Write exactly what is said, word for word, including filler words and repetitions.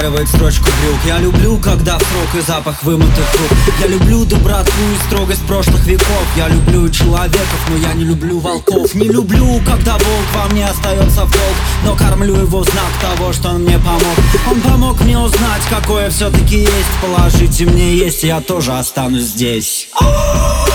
выговаривает строчку брюк. Я люблю, когда срок и запах вымытых рук. Я люблю доброту и строгость прошлых веков. Я люблю человеков, но я не люблю волков. Не люблю, когда волк во мне остается в долг, но кормлю его в знак того, что он мне помог. Он помог мне узнать, какое все-таки есть. Положите мне есть, и я тоже останусь здесь.